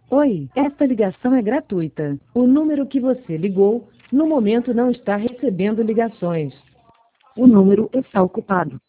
Oi, esta ligação é gratuita. O número que você ligou, no momento não está recebendo ligações. O número está ocupado.